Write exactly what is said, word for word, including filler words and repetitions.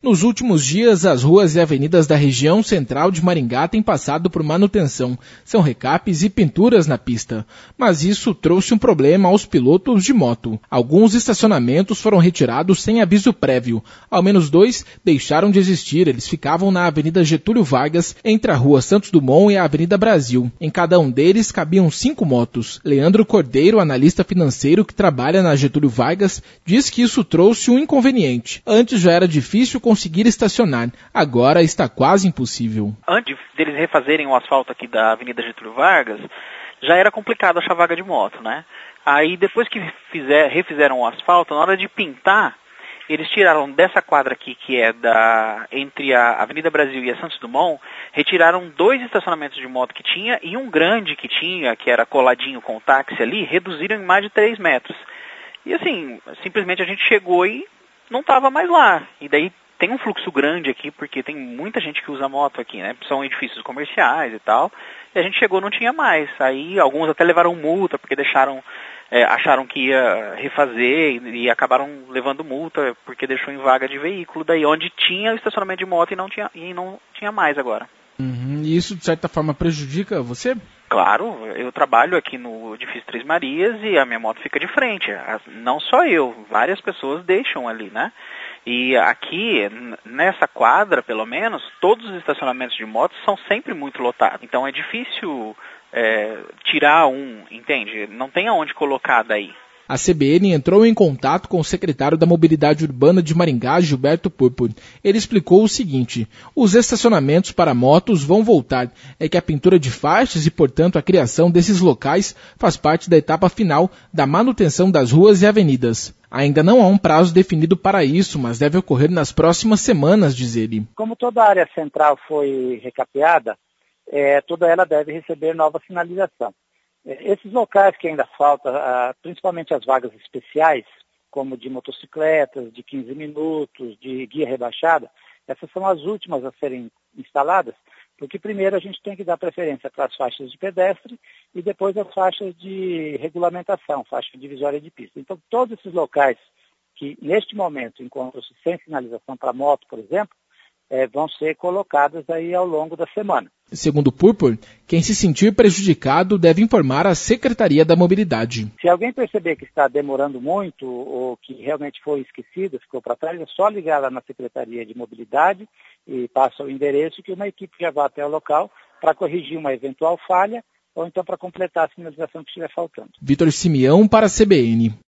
Nos últimos dias, as ruas e avenidas da região central de Maringá têm passado por manutenção. São recapes e pinturas na pista. Mas isso trouxe um problema aos pilotos de moto. Alguns estacionamentos foram retirados sem aviso prévio. Ao menos dois deixaram de existir. Eles ficavam na Avenida Getúlio Vargas, entre a Rua Santos Dumont e a Avenida Brasil. Em cada um deles cabiam cinco motos. Leandro Cordeiro, analista financeiro que trabalha na Getúlio Vargas, diz que isso trouxe um inconveniente. Antes já era difícil conseguir estacionar. Agora está quase impossível. Antes deles refazerem o asfalto aqui da Avenida Getúlio Vargas, já era complicado achar vaga de moto, né? Aí depois que fizer, refizeram o asfalto, na hora de pintar, eles tiraram dessa quadra aqui, que é da entre a Avenida Brasil e a Santos Dumont, retiraram dois estacionamentos de moto que tinha e um grande que tinha, que era coladinho com o táxi ali, reduziram em mais de três metros. E assim, simplesmente a gente chegou e não estava mais lá. E daí tem um fluxo grande aqui, porque tem muita gente que usa moto aqui, né? São edifícios comerciais e tal. E a gente chegou e não tinha mais. Aí alguns até levaram multa, porque deixaram, é, acharam que ia refazer e, e acabaram levando multa, porque deixou em vaga de veículo. Daí onde tinha o estacionamento de moto e não tinha, e não tinha mais agora. Uhum. E isso, de certa forma, prejudica você? Claro, eu trabalho aqui no edifício Três Marias e a minha moto fica de frente. Não só eu, várias pessoas deixam ali, né? E aqui, nessa quadra, pelo menos, todos os estacionamentos de motos são sempre muito lotados. Então é difícil é, tirar um, entende? Não tem aonde colocar daí. A C B N entrou em contato com o secretário da Mobilidade Urbana de Maringá, Gilberto Purpur. Ele explicou o seguinte: os estacionamentos para motos vão voltar. É que a pintura de faixas e, portanto, a criação desses locais faz parte da etapa final da manutenção das ruas e avenidas. Ainda não há um prazo definido para isso, mas deve ocorrer nas próximas semanas, diz ele. Como toda a área central foi recapeada, é, toda ela deve receber nova sinalização. Esses locais que ainda faltam, principalmente as vagas especiais, como de motocicletas, de quinze minutos, de guia rebaixada, essas são as últimas a serem instaladas, porque primeiro a gente tem que dar preferência para as faixas de pedestre e depois as faixas de regulamentação, faixa divisória de pista. Então, todos esses locais que neste momento encontram-se sem sinalização para moto, por exemplo, É, vão ser colocadas aí ao longo da semana. Segundo o Purpur, quem se sentir prejudicado deve informar a Secretaria da Mobilidade. Se alguém perceber que está demorando muito ou que realmente foi esquecido, ficou para trás, é só ligar lá na Secretaria de Mobilidade e passa o endereço que uma equipe já vai até o local para corrigir uma eventual falha ou então para completar a sinalização que estiver faltando. Vitor Simeão para a C B N.